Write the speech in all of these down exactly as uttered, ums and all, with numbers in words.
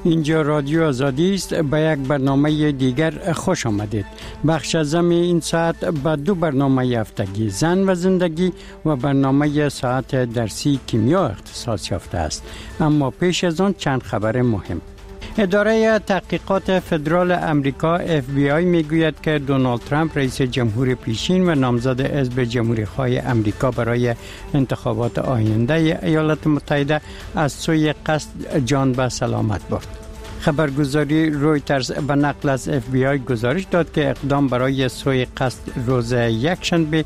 اینجا رادیو آزادی است. به یک برنامه دیگر خوش آمدید. بخش ازم این ساعت به دو برنامه هفتگی زن و زندگی و برنامه ساعت درسی کیمیا اختصاص یافته است. اما پیش از آن چند خبر مهم. اداره تحقیقات فدرال امریکا اف بی آی میگوید که دونالد ترامپ رئیس جمهور پیشین و نامزد حزب جمهوری‌خواه امریکا برای انتخابات آینده ایالات متحده از سوی قصد جان به سلامت برد. خبرگزاری رویترز به نقل از اف بی آی گزارش داد که اقدام برای سوی قصد روز یکشنبه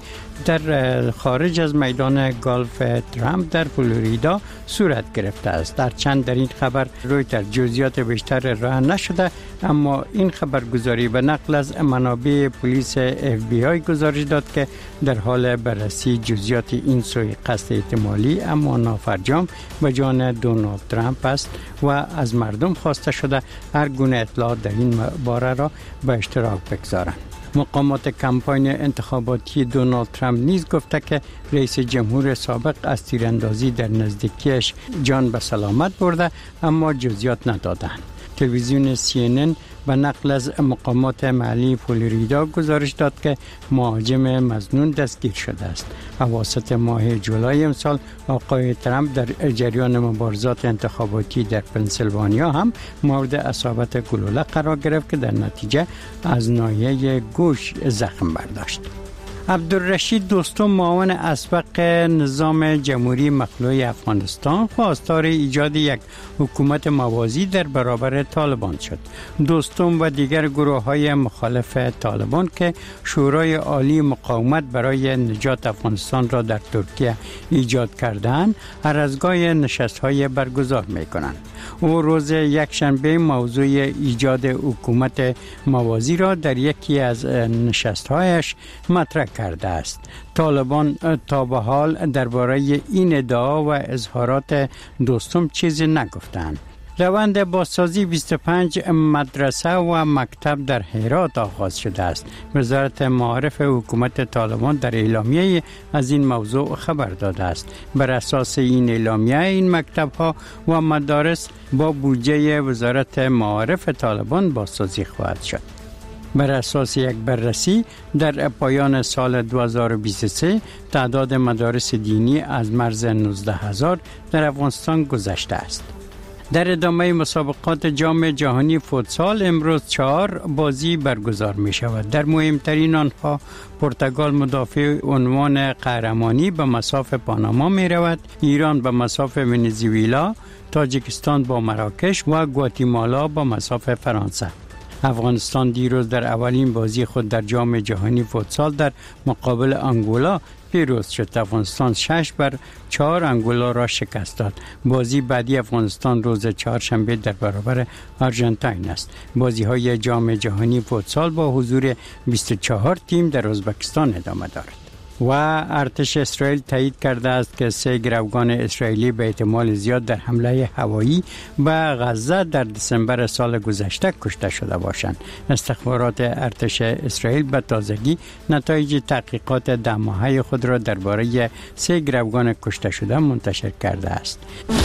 در خارج از میدان گالف ترامپ در فلوریدا صورت گرفته است. در چند در این خبر رویترز جزئیات بیشتر راه نشده، اما این خبرگزاری به نقل از منابع پلیس اف بی آی گزارش داد که در حال بررسی جزئیات این سوی قصد احتمالی اما نافرجام به جان دونالد ترامپ است و از مردم خواسته شده هر گونه اطلاعات در این باره را به اشتراک بگذارند. مقامات کمپاین انتخاباتی دونالد ترامپ نیز گفته که رئیس جمهور سابق از تیراندازی در نزدیکیش جان به سلامت برده، اما جزئیات ندادند. تلویزیون سی ان ان به نقل از مقامات محلی فلوریدا گزارش داد که مهاجم مظنون دستگیر شده است. اواسط ماه جولای امسال آقای ترامپ در جریان مبارزات انتخاباتی در پنسیلوانیا هم مورد اصابت گلوله قرار گرفت که در نتیجه از ناحیه گوش زخم برداشت. عبدالرشید دوستم معاون اسبق نظام جمهوری مخلوع افغانستان خواستار ایجاد یک حکومت موازی در برابر طالبان شد. دوستم و دیگر گروه های مخالف طالبان که شورای عالی مقاومت برای نجات افغانستان را در ترکیه ایجاد کردند، هر از گاهی نشست های برگزار می کنند. او روز یکشنبه موضوع ایجاد حکومت موازی را در یکی از نشست هایش مطرح کرده است. طالبان تا به حال درباره این ادعا و اظهارات دوستم چیزی نگفتند. روند بازسازی بیست و پنج مدرسه و مکتب در هرات آغاز شده است. وزارت معارف حکومت طالبان در اعلامیه از این موضوع خبر داده است. بر اساس این اعلامیه این مکتب ها و مدارس با بودجه وزارت معارف طالبان بازسازی خواهد شد. بر اساس یک بررسی در پایان سال دو هزار و بیست و سه تعداد مدارس دینی از مرز نوزده هزار در افغانستان گذشته است. در ادامه مسابقات جام جهانی فوتسال امروز چهار بازی برگزار می شود. در مهمترین آنها پرتغال مدافع عنوان قهرمانی به مصاف پاناما می رود، ایران به مصاف ونزوئلا، تاجیکستان با مراکش و گواتیمالا با مصاف فرانسه. افغانستان دیروز در اولین بازی خود در جام جهانی فوتسال در مقابل انگولا پیروز شد. افغانستان شش بر چهار انگولا را شکست داد. بازی بعدی افغانستان روز چهارشنبه در برابر آرژانتین است. بازی های جام جهانی فوتسال با حضور بیست و چهار تیم در ازبکستان ادامه دارد. و ارتش اسرائیل تایید کرده است که سه گروگان اسرائیلی به احتمال زیاد در حمله هوایی به غزه در دسامبر سال گذشته کشته شده باشند. استخبارات ارتش اسرائیل به تازگی نتایج تحقیقات ده ماهه خود را درباره سه گروگان کشته شده منتشر کرده است.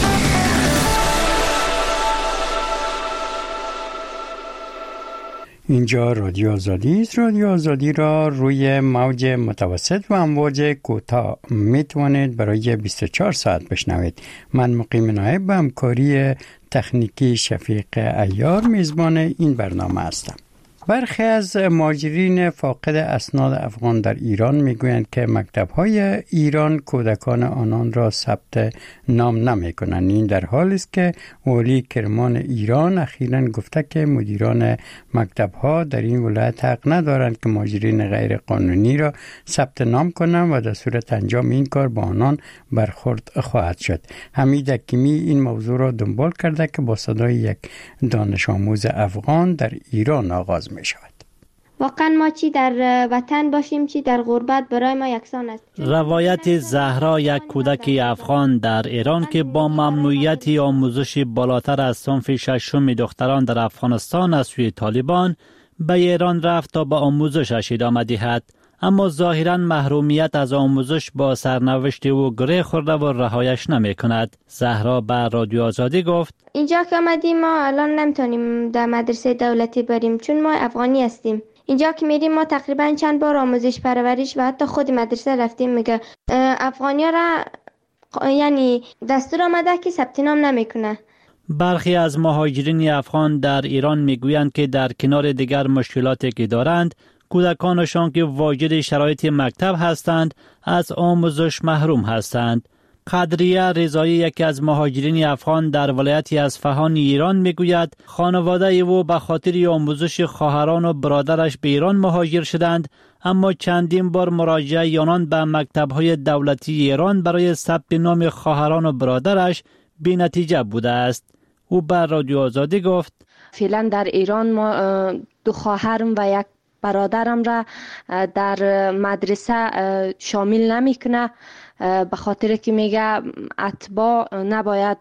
اینجا رادیو آزادی است. رادیو آزادی را روی موج متوسط و امواج کوتاه می توانید برای بیست و چهار ساعت بشنوید. من مقیم نایب به همکاری تکنیکی شفیق عیار میزبان این برنامه هستم. برخی از مهاجرین فاقد اسناد افغان در ایران میگویند که مکتب‌های ایران کودکان آنان را ثبت نام نمی‌کنند. این در حالی است که والی کرمان ایران اخیراً گفته که مدیران مکتب‌ها در این ولایت حق ندارند که مهاجرین غیر قانونی را ثبت نام کنند و در صورت انجام این کار با آنان برخورد خواهد شد. حمید حکیمی این موضوع را دنبال کرده که با صدای یک دانش آموز افغان در ایران آغاز می شود. واقعا ما چی در وطن باشیم چی در غربت برای ما یکسان است. روایت زهرا، یک کودک افغان در ایران که با ممنوعیت آموزش بالاتر از صنف ششم دختران در افغانستان از سوی طالبان به ایران رفت تا به آموزشش ادامه دهد، اما ظاهراً محرومیت از آموزش با سرنوشت او گره خورده و رهایش نمی کند. زهرا بر رادیو آزادی گفت اینجا که آمدیم ما الان نمیتونیم در مدرسه دولتی بریم چون ما افغانی هستیم. اینجا که میریم ما تقریبا چند بار آموزش پرورش و حتی خود مدرسه رفتیم میگه افغانی را یعنی دستور آمده که ثبت نام نمیکنه. برخی از مهاجرین افغان در ایران میگویند که در کنار دیگر مشکلاتی که دارند کودکانشان که واجد شرایط مکتب هستند از آموزش محروم هستند. قدریه رضایی یکی از مهاجرین افغان در ولایتی اصفهان ایران میگوید خانواده او به خاطر آموزش خواهران و برادرش به ایران مهاجر شدند، اما چندین بار مراجعه آنان به مکتب‌های دولتی ایران برای ثبت نام خواهران و برادرش بی نتیجه بوده است. او بر رادیو آزادی گفت فعلا در ایران ما دو خواهرم و یک برادرم را در مدرسه شامل نمیکنه به خاطر که میگه اتباع نباید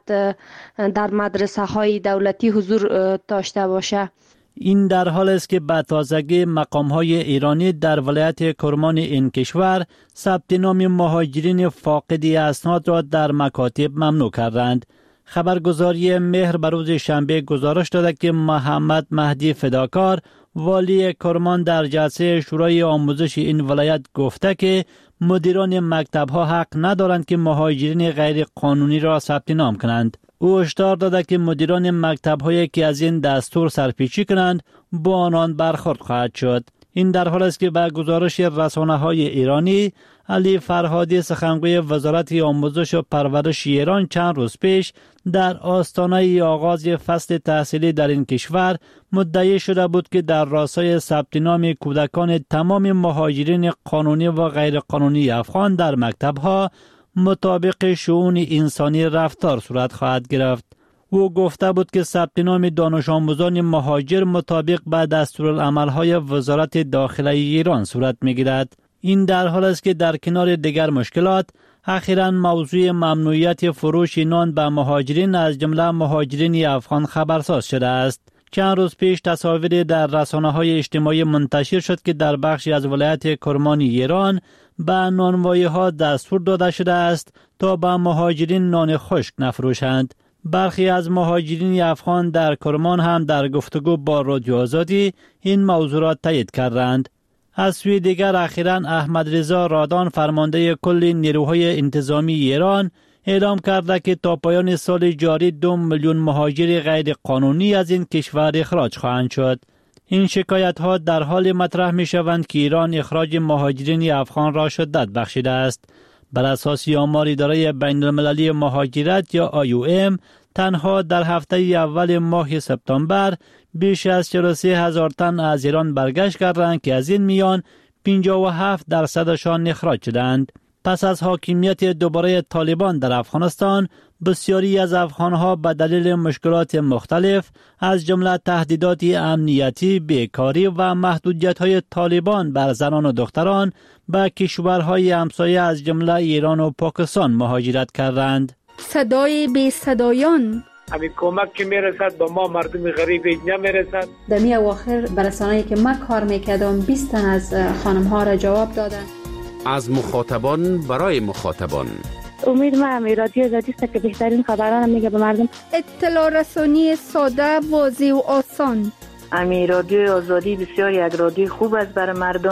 در مدرسه های دولتی حضور داشته باشه. این در حال است که به تازگی مقام های ایرانی در ولایت کرمان این کشور ثبت نام مهاجرین فاقدی اسناد را در مکاتب ممنوع کردند. خبرگزاری مهر بر روز شنبه گزارش داده که محمد مهدی فداکار والی کرمان در جلسه شورای آموزش این ولایت گفته که مدیران مکتب‌ها حق ندارند که مهاجرین غیر قانونی را ثبت نام کنند. او هشدار داده که مدیران مکتب‌هایی که از این دستور سرپیچی کنند با آنان برخورد خواهد شد. این در حال است که به گزارش رسانه‌های ایرانی علی فرهادی سخنگوی وزارت آموزش و پرورش ایران چند روز پیش در آستانه آغاز فصل تحصیلی در این کشور مدعی شده بود که در راستای ثبت نام کودکان تمام مهاجرین قانونی و غیر قانونی افغان در مکتب‌ها مطابق شؤون انسانی رفتار صورت خواهد گرفت. او گفته بود که ثبت نام دانش آموزان مهاجر مطابق به دستورالعمل‌های وزارت داخله ایران صورت می‌گیرد. این در حال است که در کنار دیگر مشکلات اخیراً موضوع ممنوعیت فروش نان به مهاجرین از جمله مهاجرین افغان خبرساز شده است. چند روز پیش تصاویری در رسانه‌های اجتماعی منتشر شد که در بخشی از ولایت کرمان ایران به نانوایی‌ها دستور داده شده است تا به مهاجرین نان خشک نفروشند. برخی از مهاجرین افغان در کرمان هم در گفتگو با رادیو آزادی این موضوع را تایید کردند. از سوی دیگر اخیراً احمد رضا رادان فرمانده کل نیروهای انتظامی ایران اعلام کرده که تا پایان سال جاری دو میلیون مهاجر غیر قانونی از این کشور اخراج خواهند شد. این شکایت ها در حال مطرح می شوند که ایران اخراج مهاجرین افغان را شدت بخشیده است. بر اساس آمار اداره بین المللی مهاجرت یا آی او ام تنها در هفته اول ماه سپتامبر بیش از چهل و سه هزار تن از ایران برگشت کردند که از این میان پنجاه و هفت درصدشان اخراج شدند. پس از حاکمیت دوباره طالبان در افغانستان بسیاری از افغانها به دلیل مشکلات مختلف از جمله تهدیدات امنیتی، بیکاری و محدودیت‌های طالبان بر زنان و دختران به کشورهای همسایه از جمله ایران و پاکستان مهاجرت کردند. صدای بی صدایان همین کمک که میرسد به ما مردم غریب نمیرسد. در می اواخر برسانه‌ای که من کار میکردم بیست تن از خانم‌ها را جواب دادن. از مخاطبان برای مخاطبان امید ما همی رادیو آزادی است که بهترین خبران میگه به مردم. اطلاع رسانی ساده، واضح و آسان. امی رادیو آزادی بسیار یک رادیو خوب است برای مردم،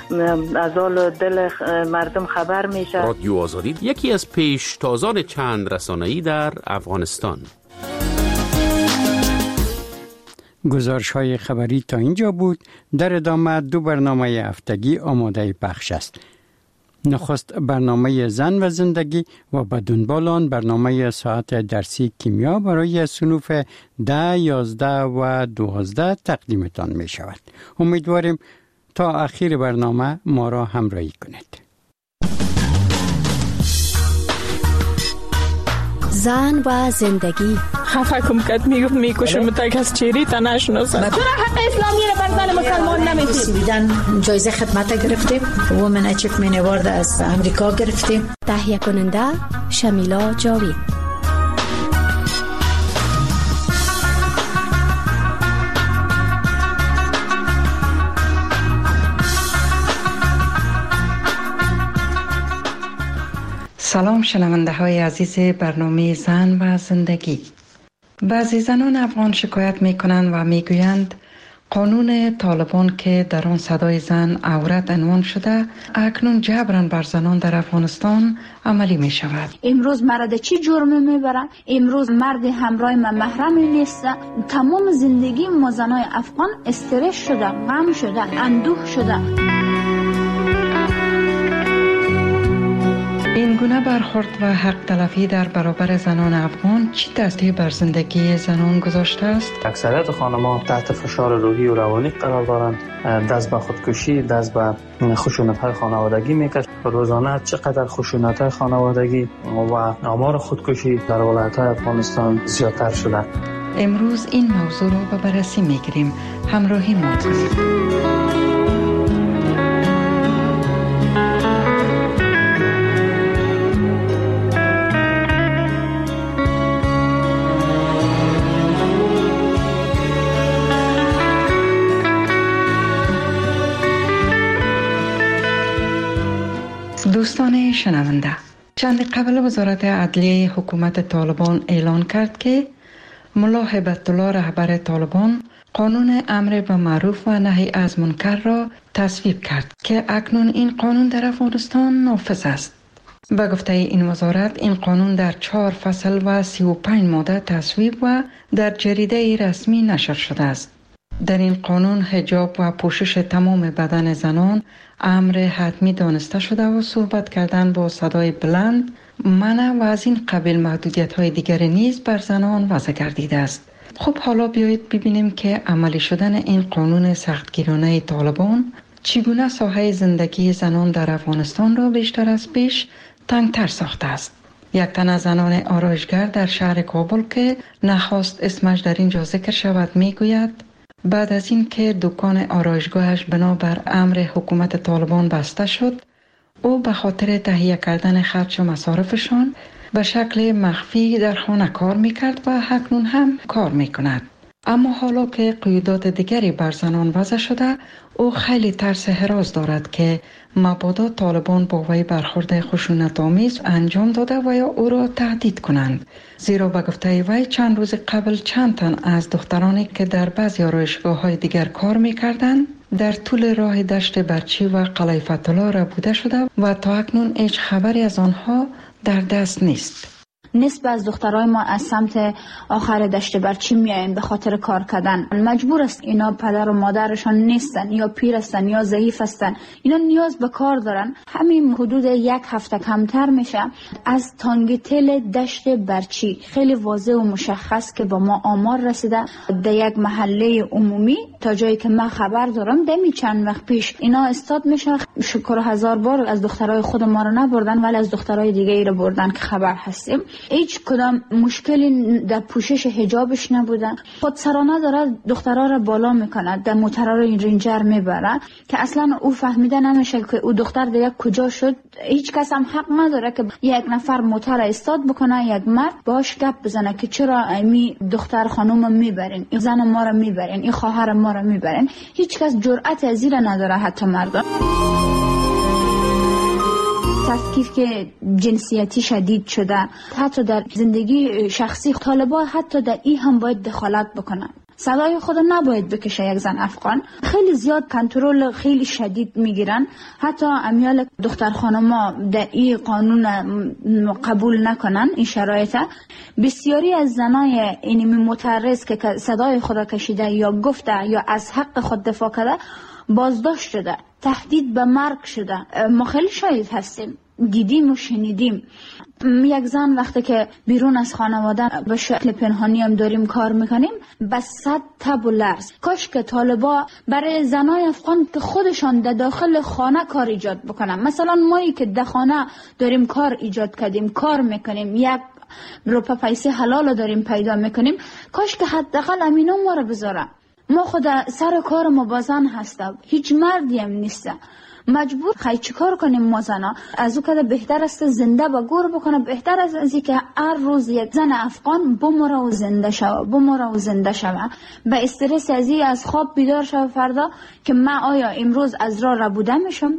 از حال دل مردم خبر میشه. رادیو آزادی یکی از پیشتازان چند رسانه‌ای در افغانستان. گزارش های خبری تا اینجا بود. در ادامه دو برنامه هفتگی آماده پخش است. نخست برنامه زن و زندگی و بدون بالان برنامه ساعت درسی کیمیا برای صنوف ده، یازده و دوازده تقدیمتان می شود. امیدواریم تا آخر برنامه ما را همراهی کنید. زن و زندگی. خفه کم کت میگفت میکشم تک از چیری تا نشناسم. چرا حق اسلامی رو بر زن مسلمان نمیدید؟ بیدن جایزه خدمت گرفتیم، وومن اچیومنت اوارد از امریکا گرفتیم. تهیه کننده شمیلا جاوید. سلام شنونده های عزیز برنامه زن و زندگی. بعضی زنان افغان شکایت می کنند و می گویند قانون طالبان که در آن صدای زن عورت عنوان شده اکنون جبران بر زنان در افغانستان عملی می شود. امروز مرد چی جرمی می برن؟ امروز مرد همراه من محرمی نیست. تمام زندگی ما زنای افغان استرس شده، غم شده، اندوه شده. این گونه برخورد و حق تلفی در برابر زنان افغان چی دستی بر زندگی زنان گذاشته است؟ اکثریت خانم‌ها تحت فشار روحی و روانی قرار دارند، دست به خودکشی، دست به خشونت‌های خانوادگی می‌کشند. روزانه چقدر خشونت‌های خانوادگی و آمار خودکشی در ولایت‌های افغانستان زیادتر شده. امروز این موضوع را به بررسی می‌گیریم. همراهی ما کنید. دوستان شنونده، چند قبل وزارت عدلیه حکومت طالبان اعلان کرد که ملا هیبت الله رهبر طالبان قانون امر به معروف و نهی از منکر را تصویب کرد که اکنون این قانون در افغانستان نافذ است. به گفته این وزارت این قانون در چهار فصل و سی و پنج ماده تصویب و در جریده رسمی نشر شده است. در این قانون حجاب و پوشش تمام بدن زنان امر حتمی دانسته شده و صحبت کردن با صدای بلند منع و از این قبیل محدودیت های دیگری نیز بر زنان وضع گردیده است. خب حالا بیایید ببینیم که عملی شدن این قانون سختگیرانه طالبان چگونه ساحه زندگی زنان در افغانستان را بیشتر از پیش تنگتر ساخته است. یک تن از زنان آرایشگر در شهر کابل که نخواست اسمش در اینجا ذکر شود میگوید بعد از این که دکان آرایشگاهش بنابر امر حکومت طالبان بسته شد، او به خاطر تهیه کردن خرج و مصارفشان به شکل مخفی در خانه کار میکرد و اکنون هم کار میکند. اما حالا که قیودات دیگری بر زنان وضع شده، او خیلی ترس هراس دارد که مبادا طالبان با وی برخورد خشونت‌آمیز انجام داده و یا او را تهدید کنند. زیرا به گفته وی چند روز قبل چند تن از دخترانی که در بعضی آرایشگاه‌های دیگر کار می‌کردند در طول راه دشت برچی و قلعه فتح الله ربوده شده و تا اکنون هیچ خبری از آنها در دست نیست. نسبت از دخترای ما از سمت آخر دشت برچی میایم به خاطر کار کردن. مجبور است اینا پدر و مادرشان نیستن یا پیر هستن یا ضعیف هستن. اینا نیاز به کار دارن. همین حدود یک هفته کمتر میشه از تانگتل دشت برچی خیلی واضح و مشخص که با ما آمار رسیده در یک محله عمومی تا جایی که من خبر دارم دمی چند وقت پیش اینا استاد میشه. شکر هزار بار از دخترای خود ما رو نبردن ولی از دخترای دیگه ای رو بردن که خبر هستیم. هیچ کدام مشکلی در پوشش حجابش نبودن. خودسرانه داره دخترها را بالا میکنه، در موترها رو رنجر میبره که اصلا او فهمیده نمیشه که او دختر دیگه کجا شد. هیچ کس هم حق نداره که یک نفر موتر استاد بکنه، یک مرد باش گپ بزنه که چرا می دختر خانوم میبرین، این زن ما رو میبرین، این خواهر ما رو میبرین. هیچ کس جرأت از این نداره، حتی مردم. تفکیک که جنسیتی شدید شده، حتی در زندگی شخصی طالبان حتی در این هم باید دخالت بکنن. صدای خود نباید بکشه یک زن افغان. خیلی زیاد کنترل خیلی شدید میگیرن. حتی امیال دختر خانما در این قانون قبول نکنن این شرایط. بسیاری از زنای اینمی متعرض که صدای خود کشیده یا گفته یا از حق خود دفاع کرده بازداشت شده، تهدید به مرگ شده. ما خیلی شاهد هستیم، دیدیم و شنیدیم. یک زن وقتی که بیرون از خانواده به شکل پنهانی هم داریم کار میکنیم به صد تب و لرز. کاش که طالبا برای زنای افغان که خودشان در داخل خانه کار ایجاد بکنن. مثلا مایی که در خانه داریم کار ایجاد کردیم، کار میکنیم، یک روپا پیسه حلال داریم پیدا میکنیم، کاش که حداقل امینا ما رو بذاره. ما خود سر کار ما بازن هستم، هیچ مردی هم نیست. مجبور خیلی چی کار کنیم ما زنا؟ از او که بهتر است زنده با گور بکنه، بهتر است از اینکه هر روز یک زن افغان بمره و زنده شوه، بمره و زنده شوه، به استرس از این از خواب بیدار شوه فردا که من آیا امروز از راه ربوده میشم